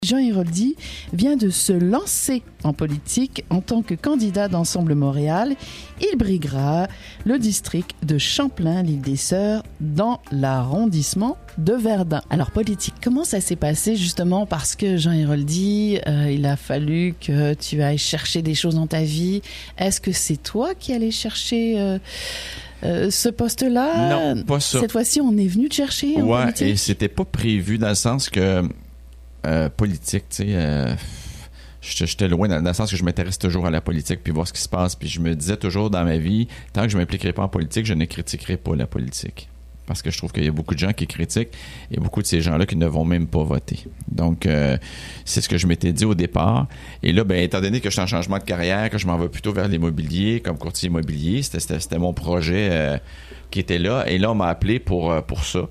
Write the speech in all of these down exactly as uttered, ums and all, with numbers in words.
Jean Héroldi vient de se lancer en politique en tant que candidat d'Ensemble Montréal. Il briguera le district de Champlain-l'Île-des-Sœurs dans l'arrondissement de Verdun. Alors politique, comment ça s'est passé justement parce que Jean Héroldi, euh, il a fallu que tu ailles chercher des choses dans ta vie. Est-ce que c'est toi qui allais chercher euh, euh, ce poste-là? Non, pas ça. Cette fois-ci, on est venu te chercher en ouais, politique? Et c'était pas prévu dans le sens que euh, politique, tu sais, euh, j'étais loin dans, dans le sens que je m'intéresse toujours à la politique puis voir ce qui se passe. Puis je me disais toujours dans ma vie, tant que je m'impliquerai pas en politique, je ne critiquerai pas la politique. Parce que je trouve qu'il y a beaucoup de gens qui critiquent et beaucoup de ces gens-là qui ne vont même pas voter. Donc, euh, c'est ce que je m'étais dit au départ. Et là, ben, étant donné que je suis en changement de carrière, que je m'en vais plutôt vers l'immobilier, comme courtier immobilier, c'était, c'était, c'était mon projet euh, qui était là. Et là, on m'a appelé pour, pour ça.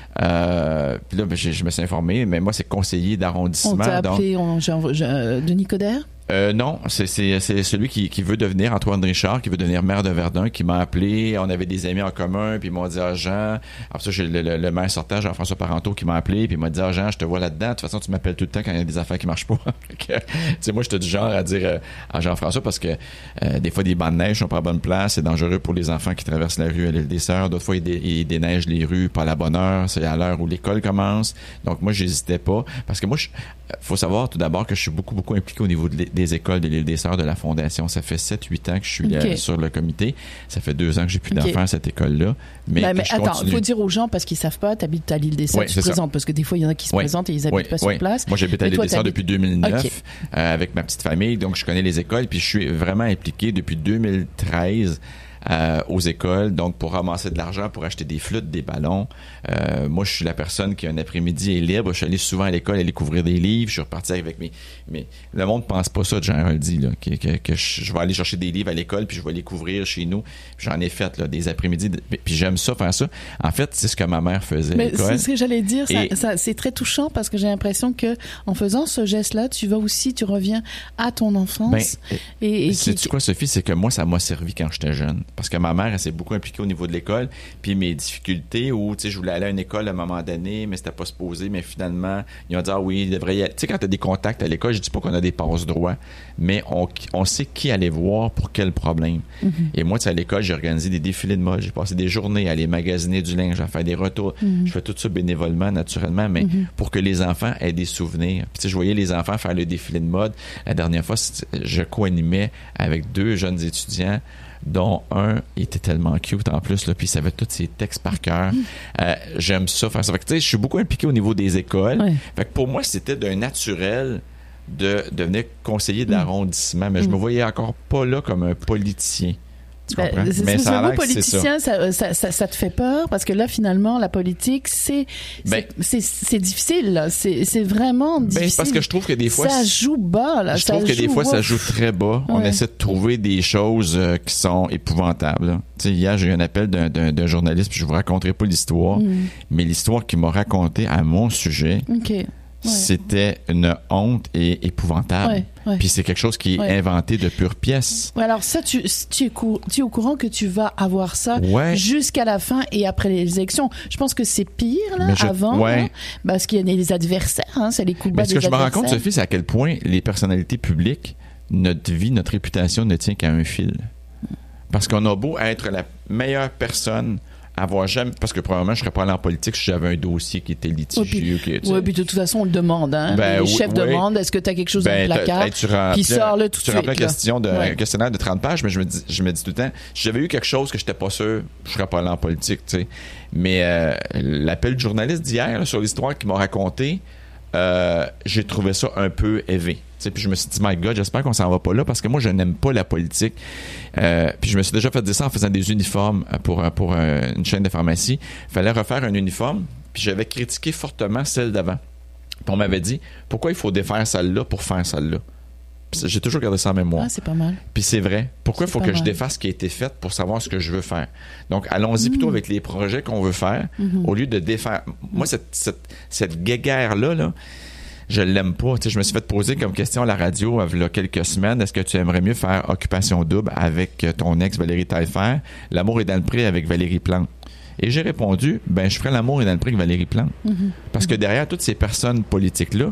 Euh, puis là, ben, je, je me suis informé, mais moi, c'est conseiller d'arrondissement. On t'a appelé donc, on, genre, genre, Denis Coderre? Euh, non, c'est, c'est, c'est celui qui, qui veut devenir, Antoine Richard, qui veut devenir maire de Verdun, qui m'a appelé. On avait des amis en commun, puis ils m'ont dit « Ah, Jean... » Après ça, j'ai le, le, le maire sortant, Jean-François Parenteau, qui m'a appelé, puis il m'a dit « Ah, Jean, je te vois là-dedans. De toute façon, tu m'appelles tout le temps quand il y a des affaires qui marchent pas. » Tu sais, moi, j'étais du genre à dire euh, à Jean-François, parce que euh, des fois, des bancs de neige sont pas à bonne place. C'est dangereux pour les enfants qui traversent la rue à l'Île-des-Sœurs. D'autres fois, ils, dé, ils déneigent les rues pas à la bonne heure. C'est à l'heure où l'école commence. Donc, moi, j'hésitais pas. Parce que moi, il faut savoir tout d'abord que je suis beaucoup, beaucoup impliqué au niveau de des écoles de l'Île-des-Sœurs de la Fondation. Ça fait sept huit ans que je suis okay. là, sur le comité. Ça fait deux ans que j'ai plus okay. d'enfants à cette école-là. Mais, ben, mais je attends, il continue. faut dire aux gens, parce qu'ils savent pas, tu habites à l'Île-des-Sœurs, oui, tu te présentes, parce que des fois, il y en a qui se oui. présentent et ils habitent oui. pas sur oui. place. Moi, j'habite à l'Île-des-Sœurs depuis deux mille neuf okay. euh, avec ma petite famille, donc je connais les écoles, puis je suis vraiment impliqué depuis deux mille treize Euh, aux écoles, donc pour ramasser de l'argent, pour acheter des flûtes, des ballons. Euh, moi, je suis la personne qui, un après-midi, est libre. Je suis allé souvent à l'école aller couvrir des livres. Je suis reparti avec mes... mes... Le monde pense pas ça de Jean Héroldi, là, que, que, que je vais aller chercher des livres à l'école, puis je vais les couvrir chez nous. Puis j'en ai fait là, des après-midi, de... puis j'aime ça, faire ça. En fait, c'est ce que ma mère faisait à Mais l'école. C'est ce que j'allais dire. Et... Ça, ça, c'est très touchant parce que j'ai l'impression que en faisant ce geste-là, tu vas aussi, tu reviens à ton enfance. Ben, et, et sais-tu qui... quoi, Sophie? C'est que moi, ça m'a servi quand j'étais jeune. Parce que ma mère, elle s'est beaucoup impliquée au niveau de l'école, puis mes difficultés où, tu sais, je voulais aller à une école à un moment donné, mais c'était pas supposé, mais finalement, ils ont dit, ah oui, il devrait y aller. Tu sais, quand t'as des contacts à l'école, je dis pas qu'on a des passe-droits, mais on, on sait qui aller voir pour quel problème. Mm-hmm. Et moi, tu sais, à l'école, j'ai organisé des défilés de mode, j'ai passé des journées à aller magasiner du linge, à faire des retours. Mm-hmm. Je fais tout ça bénévolement, naturellement, mais mm-hmm. pour que les enfants aient des souvenirs. Puis, tu sais, je voyais les enfants faire le défilé de mode. La dernière fois, je co-animais avec deux jeunes étudiants, dont un il était tellement cute en plus, là, puis il savait tous ses textes par cœur. Euh, j'aime ça faire ça. Fait que, tu sais, je suis beaucoup impliqué au niveau des écoles. Ouais. Fait que pour moi, c'était d'un naturel de devenir conseiller d'arrondissement, mais mm. je me voyais encore pas là comme un politicien. Tu ben, comprends? C'est, mais c'est, ça a le l'air mot que politicien, c'est ça. Ça, ça, ça, ça te fait peur parce que là, finalement, la politique, c'est, ben, c'est, c'est, c'est difficile. Là. C'est, c'est vraiment difficile. Ben, c'est parce que je trouve que des fois... Ça joue bas. Là. Je ça trouve que des fois, ouf. ça joue très bas. Ouais. On essaie de trouver des choses euh, qui sont épouvantables. Tu sais, hier, j'ai eu un appel d'un, d'un, d'un journaliste, puis je vous raconterai pas l'histoire, mm. mais l'histoire qu'il m'a racontée à mon sujet... Okay. Ouais. C'était une honte et épouvantable. Ouais, ouais. Puis c'est quelque chose qui est ouais. inventé de pure pièce. Ouais, alors ça, tu, tu, es cou- tu es au courant que tu vas avoir ça ouais. jusqu'à la fin et après les élections. Je pense que c'est pire là, je, avant, ouais. hein, parce qu'il y a des adversaires, hein, c'est les coups bas des adversaires. Mais ce que je me rends compte, Sophie, c'est à quel point les personnalités publiques, notre vie, notre réputation ne tient qu'à un fil. Parce qu'on a beau être la meilleure personne... avoir jamais, parce que probablement je serais pas allé en politique si j'avais un dossier qui était litigieux. Oui, puis, ouais, puis de toute façon on le demande, hein. Ben, les chefs oui, demandent est-ce que tu as quelque chose ben, dans le placard, puis sors-le tout de suite. Tu remplis une question de ouais. un questionnaire de trente pages, mais je me dis, je me dis tout le temps, si j'avais eu quelque chose que j'étais pas sûr, je serais pas allé en politique, tu sais. Mais euh, l'appel du journaliste d'hier là, sur l'histoire qu'il m'a raconté, euh, j'ai trouvé ça un peu élevé. T'sais, puis je me suis dit, my God, j'espère qu'on s'en va pas là parce que moi, je n'aime pas la politique. Euh, puis je me suis déjà fait dire ça en faisant des uniformes pour, pour euh, une chaîne de pharmacie. Il fallait refaire un uniforme, puis j'avais critiqué fortement celle d'avant. Puis on m'avait dit, pourquoi il faut défaire celle-là pour faire celle-là? Puis j'ai toujours gardé ça en mémoire. Ah, c'est pas mal. Puis c'est vrai. Pourquoi il faut que mal. je défasse ce qui a été fait pour savoir ce que je veux faire? Donc, allons-y mmh. plutôt avec les projets qu'on veut faire mmh. au lieu de défaire. Moi, cette, cette, cette guéguerre-là, là, je l'aime pas. Tu sais, je me suis fait poser comme question à la radio il y a quelques semaines, est-ce que tu aimerais mieux faire Occupation double avec ton ex Valérie Taillefer, L'amour est dans le pré avec Valérie Plante? Et j'ai répondu, ben je ferais L'amour est dans le pré avec Valérie Plante. Mm-hmm. Parce que derrière toutes ces personnes politiques-là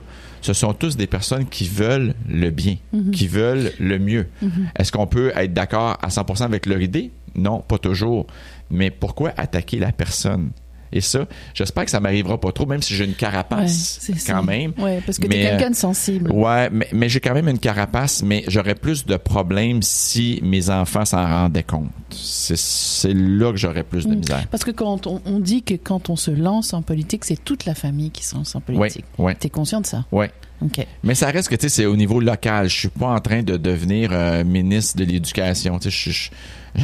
ce sont tous des personnes qui veulent le bien, mm-hmm. qui veulent le mieux. Mm-hmm. Est-ce qu'on peut être d'accord à cent pour cent avec leur idée? Non, pas toujours. Mais pourquoi attaquer la personne? Et ça, j'espère que ça m'arrivera pas trop, même si j'ai une carapace, ouais, quand ça. même. Oui, parce que tu es quelqu'un de sensible. Oui, mais, mais j'ai quand même une carapace, mais j'aurais plus de problèmes si mes enfants s'en rendaient compte. C'est, c'est là que j'aurais plus de misère. Parce que quand on, on dit que quand on se lance en politique, c'est toute la famille qui se lance en politique. Oui, oui. Tu es conscient de ça? Oui. Okay. Mais ça reste que, tu sais, c'est au niveau local. Je suis pas en train de devenir euh, ministre de l'Éducation. Tu sais, je suis...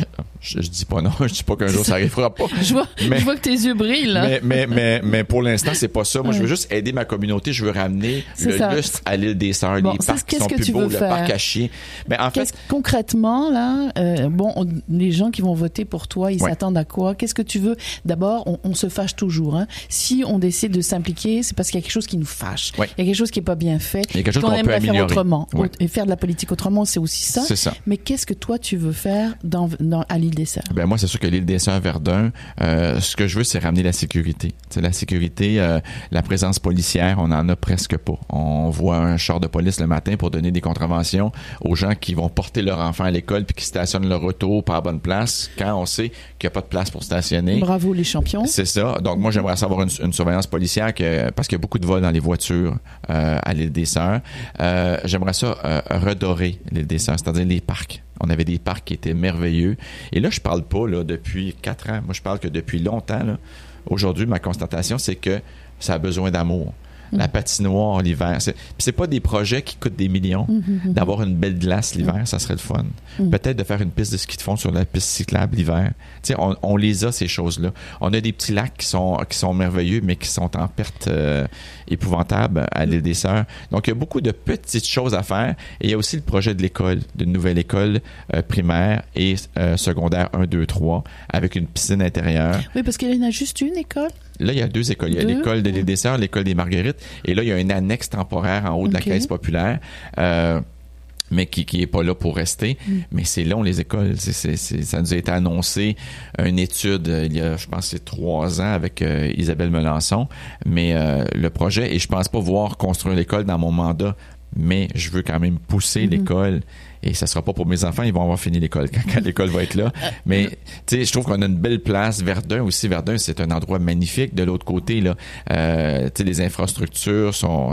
Je, je dis pas non, je dis pas qu'un jour ça arrivera pas. je, vois, mais, je vois que tes yeux brillent, là. Mais, mais, mais, mais pour l'instant, c'est pas ça. Moi, ouais. je veux juste aider ma communauté. Je veux ramener c'est le ça. lustre à l'île des Sœurs, bon, les parcs qui sont plus beaux, le parc à chiens. Mais en qu'est-ce, fait. Concrètement, là, euh, bon, on, les gens qui vont voter pour toi, ils ouais. s'attendent à quoi? Qu'est-ce que tu veux? D'abord, on, on se fâche toujours, hein. Si on décide de s'impliquer, c'est parce qu'il y a quelque chose qui nous fâche. Ouais. Il y a quelque chose qui est pas bien fait. Il y a quelque chose qu'on, qu'on peut améliorer. Faire autrement. Ouais. Et faire de la politique autrement, c'est aussi ça. C'est ça. Mais qu'est-ce que toi, tu veux faire dans, dans, à l'île des Sœurs? Ben, moi, c'est sûr que l'île des Sœurs Verdun, euh, ce que je veux, c'est ramener la sécurité. T'sais, la sécurité, euh, la présence policière, on en a presque pas. On voit un char de police le matin pour donner des contraventions aux gens qui vont porter leur enfant à l'école puis qui stationnent leur auto pas à bonne place quand on sait qu'il n'y a pas de place pour stationner. Bravo les champions. C'est ça. Donc moi, j'aimerais savoir une, une surveillance policière que, parce qu'il y a beaucoup de vols dans les voitures euh, à l'île des Sœurs. Euh, j'aimerais ça euh, redorer l'île des Sœurs, c'est-à-dire les parcs. On avait des parcs qui étaient merveilleux. Et là, je parle pas là depuis quatre ans. Moi, je parle que depuis longtemps. Là. Aujourd'hui, ma constatation, c'est que ça a besoin d'amour. La patinoire l'hiver. C'est, puis c'est pas des projets qui coûtent des millions. Mm-hmm. D'avoir une belle glace l'hiver, mm-hmm. ça serait le fun. Mm-hmm. Peut-être de faire une piste de ski de fond sur la piste cyclable l'hiver. Tu sais, on, on les a, ces choses-là. On a des petits lacs qui sont, qui sont merveilleux, mais qui sont en perte euh, épouvantable à l'île des Sœurs. Donc, il y a beaucoup de petites choses à faire. Et il y a aussi le projet de l'école, d'une nouvelle école euh, primaire et euh, secondaire un, deux, trois, avec une piscine intérieure. Oui, parce qu'il y en a juste une école. Là, il y a deux écoles. Il y a deux? l'école de l'île des Sœurs, l'école des Marguerites. Et là, il y a une annexe temporaire en haut de okay. la caisse populaire. Euh, mais qui qui est pas là pour rester. Mm. Mais c'est long, les écoles. C'est, c'est, c'est, ça nous a été annoncé, une étude, il y a, je pense, c'est trois ans avec euh, Isabelle Melançon. Mais euh, le projet, et je pense pas voir construire l'école dans mon mandat, mais je veux quand même pousser mm-hmm. l'école. Et ça sera pas pour mes enfants, ils vont avoir fini l'école quand, quand l'école va être là. Mais tu sais, je trouve qu'on a une belle place. Verdun aussi, Verdun, c'est un endroit magnifique. De l'autre côté, là, euh, tu sais, les infrastructures sont,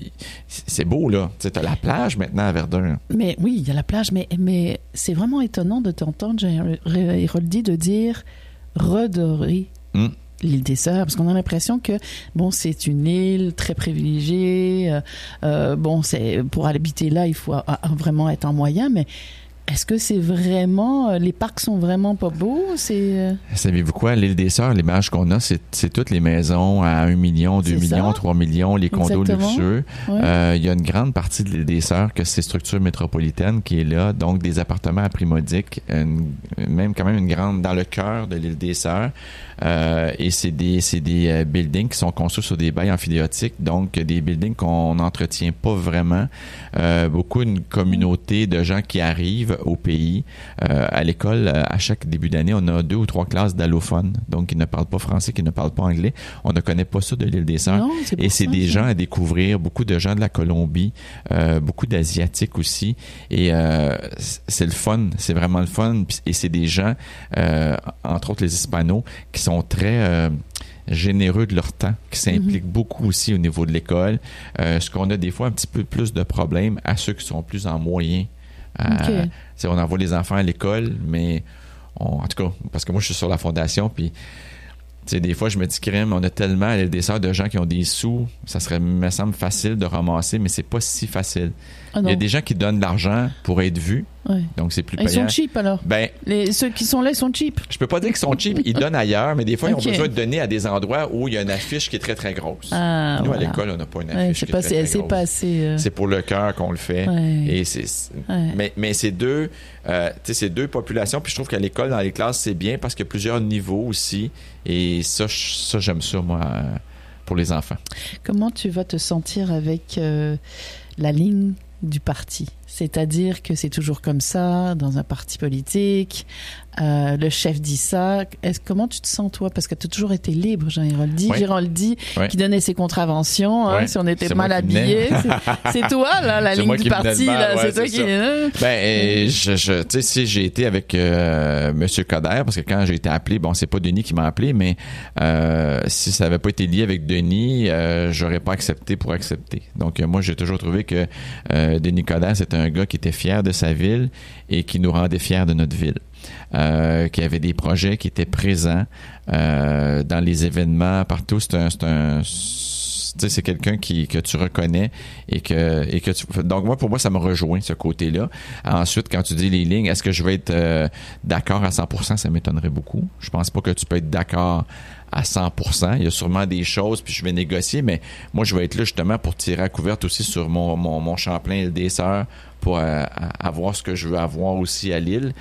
c'est beau là. Tu sais, t'as la plage maintenant à Verdun. Mais oui, il y a la plage, mais mais c'est vraiment étonnant de t'entendre, Héroldi, de dire redorer. Mm. L'île des Sœurs, parce qu'on a l'impression que bon, c'est une île très privilégiée. Euh, euh, bon, c'est pour habiter là, il faut a, a, vraiment être en moyen, mais est-ce que c'est vraiment... Les parcs sont vraiment pas beaux? C'est... Euh... Savez-vous quoi? L'île des Sœurs, l'image qu'on a, c'est, c'est toutes les maisons à un million, deux millions, trois millions, les condos Exactement. luxueux. Ouais. Euh, il y a une grande partie de l'île des Sœurs que c'est structure métropolitaine qui est là, donc des appartements à prix modique, une, même quand même une grande dans le cœur de l'île des Sœurs. Euh, et c'est des, c'est des euh, buildings qui sont construits sur des bails amphithéotiques, donc des buildings qu'on n'entretient pas vraiment. Euh, beaucoup une communauté de gens qui arrivent au pays. Euh, à l'école, à chaque début d'année, on a deux ou trois classes d'allophones, donc qui ne parlent pas français, qui ne parlent pas anglais. On ne connaît pas ça de l'île des Sœurs. Non, c'est et c'est ça, des ça. gens à découvrir, beaucoup de gens de la Colombie, euh, beaucoup d'Asiatiques aussi. Et euh, c'est le fun, c'est vraiment le fun. Et c'est des gens, euh, entre autres les Hispanos, qui sont très euh, généreux de leur temps, qui s'impliquent mm-hmm. beaucoup aussi au niveau de l'école. Euh, ce qu'on a des fois un petit peu plus de problèmes à ceux qui sont plus en moyen. Okay. Euh, on envoie les enfants à l'école, mais on, en tout cas, parce que moi je suis sur la fondation, puis des fois je me dis crème, on a tellement à l'île des Sœurs de gens qui ont des sous, ça serait, me semble, facile de ramasser, mais c'est pas si facile. Ah Il y a des gens qui donnent de l'argent pour être vus, ouais. donc c'est plus payant. Ils sont cheap alors? Ben, Les, ceux qui sont là, ils sont cheap? Je peux pas dire qu'ils sont cheap, ils donnent ailleurs, mais des fois, okay. ils ont besoin de donner à des endroits où il y a une affiche qui est très, très grosse. Ah, Nous, voilà. à l'école, on n'a pas une affiche ouais, qui est pas, très, c'est, très c'est grosse. Pas assez, euh... C'est pour le cœur qu'on le fait. Ouais. Et c'est, ouais. mais, mais c'est deux, euh, tu sais, c'est deux populations, puis je trouve qu'à l'école, dans les classes, c'est bien parce qu'il y a plusieurs niveaux aussi. Et ça, ça j'aime ça, moi, pour les enfants. Comment tu vas te sentir avec... Euh... la ligne du parti. C'est-à-dire que c'est toujours comme ça dans un parti politique. Euh, le chef dit ça. Est-ce, comment tu te sens, toi? Parce que tu as toujours été libre, Jean Héroldi. Oui. Héroldi Oui. qui donnait ses contraventions. Hein, Oui. si on était C'est mal habillés. C'est, c'est toi, là, la C'est ligne moi du qui me parti. donne Là, mal, c'est ouais, toi c'est qui... ça. Hein? Ben, et je, je, tu sais, si j'ai été avec euh, M. Coderre, parce que quand j'ai été appelé, bon, c'est pas Denis qui m'a appelé, mais euh, si ça avait pas été lié avec Denis, euh, j'aurais pas accepté pour accepter. Donc, euh, moi, j'ai toujours trouvé que euh, Denis Coderre, c'était un gars qui était fier de sa ville et qui nous rendait fiers de notre ville. Euh, qui avait des projets qui étaient présents euh, dans les événements partout. C'est un, c'est un tu sais, c'est quelqu'un qui que tu reconnais et que et que tu, donc moi pour moi ça me rejoint ce côté-là. Ensuite, quand tu dis les lignes, est-ce que je vais être euh, d'accord à cent pour cent? Ça m'étonnerait beaucoup. Je pense pas que tu peux être d'accord à cent pour cent. Il y a sûrement des choses, puis je vais négocier, mais moi, je vais être là justement pour tirer à couverte aussi sur mon, mon, mon Champlain L D S R pour euh, avoir ce que je veux avoir aussi à Lille.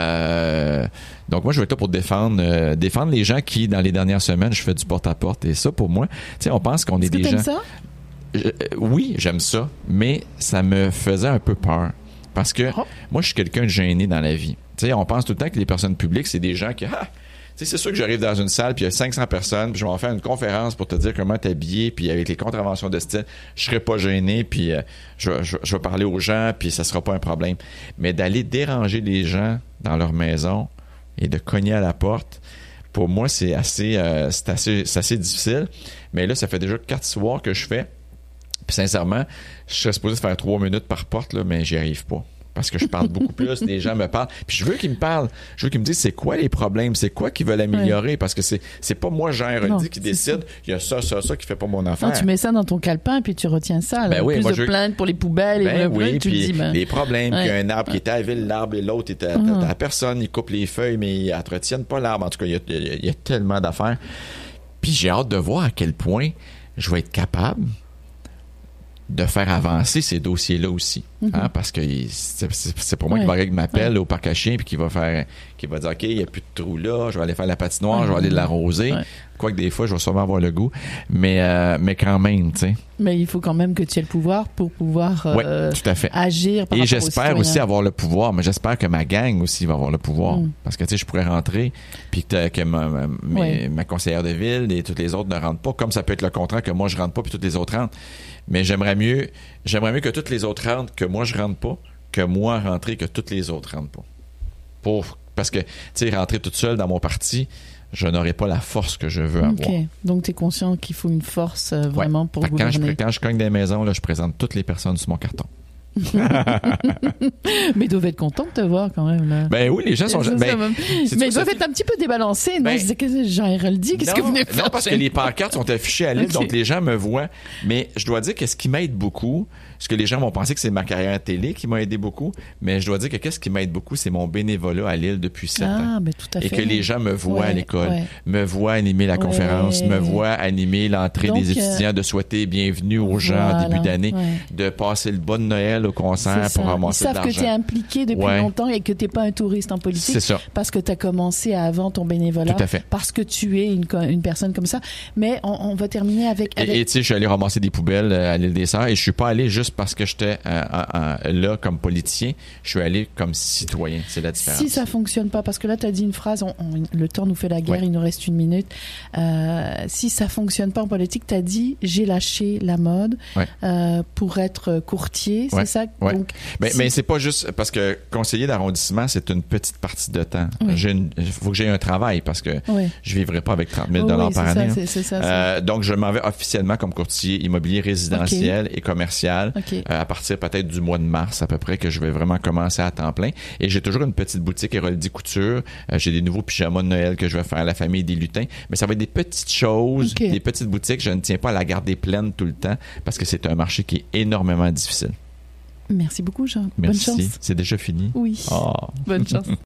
Euh, donc moi, je vais être là pour défendre euh, défendre les gens qui, dans les dernières semaines, je fais du porte-à-porte. Et ça, pour moi, tu sais, on pense qu'on est, Est-ce que des t'aimes gens... ça? Je, euh, oui, j'aime ça, mais ça me faisait un peu peur. Parce que Oh. moi, je suis quelqu'un de gêné dans la vie. Tu sais, on pense tout le temps que les personnes publiques, c'est des gens qui... Ah, tu sais, c'est sûr que j'arrive dans une salle, puis il y a cinq cents personnes, puis je vais en faire une conférence pour te dire comment t'habiller, puis avec les contraventions de style, je serai pas gêné, puis euh, je, je, je vais parler aux gens, puis ça sera pas un problème. Mais d'aller déranger les gens dans leur maison et de cogner à la porte, pour moi, c'est assez, euh, c'est assez, c'est assez difficile. Mais là, ça fait déjà quatre soirs que je fais. Puis sincèrement, je serais supposé faire trois minutes par porte, là, mais j'y arrive pas. Parce que je parle beaucoup plus, les gens me parlent. Puis je veux qu'ils me parlent. Je veux qu'ils me disent c'est quoi les problèmes, c'est quoi qu'ils veulent améliorer. Ouais. Parce que c'est c'est pas moi, Jean Héroldi, qui décide. Il y a ça, ça, ça qui fait pas mon affaire. Non, tu mets ça dans ton calepin puis tu retiens ça. Là. Ben oui, plus moi, de je... plaintes pour les poubelles ben et oui, plaintes, tu puis dis. Ben... les problèmes, ouais. qu'il y a un arbre qui était à la ville, l'arbre et l'autre était à, uh-huh. à, à personne. Ils coupent les feuilles, mais ils entretiennent pas l'arbre. En tout cas, il y a, il y a, il y a tellement d'affaires. Puis j'ai hâte de voir à quel point je vais être capable de faire avancer ces dossiers-là aussi. Mm-hmm. Hein, parce que c'est, c'est pour moi ouais. qu'il va qu'il m'appelle ouais. au parc à chiens puis qu'il va faire qu'il va dire OK, il n'y a plus de trou là, je vais aller faire la patinoire, ouais. je vais aller l'arroser. Ouais. Quoique des fois, je vais sûrement avoir le goût. Mais, euh, mais quand même, tu sais. Mais il faut quand même que tu aies le pouvoir pour pouvoir euh, ouais, tout à fait. agir par Et rapport j'espère aux aussi avoir le pouvoir, mais j'espère que ma gang aussi va avoir le pouvoir. Mm. Parce que, tu sais, je pourrais rentrer puis que, que ma, ma, ouais. ma conseillère de ville et toutes les autres ne rentrent pas, comme ça peut être le contraire, que moi, je rentre pas puis toutes les autres rentrent. Mais j'aimerais mieux, j'aimerais mieux que toutes les autres rentrent, que moi, je rentre pas, que moi, rentrer, que toutes les autres rentrent pas. Pour, parce que, tu sais, rentrer toute seule dans mon parti, je n'aurai pas la force que je veux okay. avoir. Donc, tu es conscient qu'il faut une force euh, vraiment ouais. pour fait gouverner. Quand je, quand je cogne des maisons, là, je présente toutes les personnes sur mon carton. Mais ils doivent être contents de te voir quand même. Là. Ben oui, les gens sont... Ben, même... Mais ils doivent être un petit peu débalancés. Ben, non, je disais, Jean Héroldi, qu'est-ce non, que vous venez faire? Non, parce que les pancartes sont affichées à l'île, okay. donc les gens me voient. Mais je dois dire que ce qui m'aide beaucoup, ce que les gens vont penser que c'est ma carrière à télé qui m'a aidé beaucoup, mais je dois dire que qu'est-ce qui m'aide beaucoup, c'est mon bénévolat à Lille depuis sept ah, ans. Ben, tout à fait. Et que les gens me voient ouais, à l'école, ouais. me voient animer la ouais. conférence, me voient animer l'entrée donc, des étudiants, euh, de souhaiter bienvenue aux gens voilà, en début d'année, ouais. de passer le bon Noël au concert pour ramasser de l'argent. Ils savent que tu es impliqué depuis ouais. longtemps et que tu n'es pas un touriste en politique. C'est ça. Parce que tu as commencé avant ton bénévolat. Tout à fait. Parce que tu es une, une personne comme ça. Mais on, on va terminer avec... avec... Et tu sais, je suis allé ramasser des poubelles à l'île des Sœurs et je suis pas allé juste parce que j'étais euh, euh, là comme politicien. Je suis allé comme citoyen. C'est la différence. Si ça fonctionne pas, parce que là, tu as dit une phrase, on, on, le temps nous fait la guerre, ouais. il nous reste une minute. Euh, si ça fonctionne pas en politique, tu as dit, j'ai lâché la mode ouais. euh, pour être courtier. Ouais. C'est ça? Ouais. Donc, mais, si... mais c'est pas juste parce que conseiller d'arrondissement, c'est une petite partie de temps. Il oui. faut que j'aie un travail parce que oui. je vivrai pas avec trente mille dollars oui, par année. Ça, c'est, c'est ça, euh, donc, je m'en vais officiellement comme courtier immobilier résidentiel okay. et commercial okay. euh, à partir peut-être du mois de mars à peu près que je vais vraiment commencer à temps plein. Et j'ai toujours une petite boutique Héroldi Couture. Euh, j'ai des nouveaux pyjamas de Noël que je vais faire à la famille des lutins. Mais ça va être des petites choses, okay. des petites boutiques. Je ne tiens pas à la garder pleine tout le temps parce que c'est un marché qui est énormément difficile. Merci beaucoup, Jean. Merci. Bonne chance. C'est déjà fini? Oui. Oh. Bonne chance.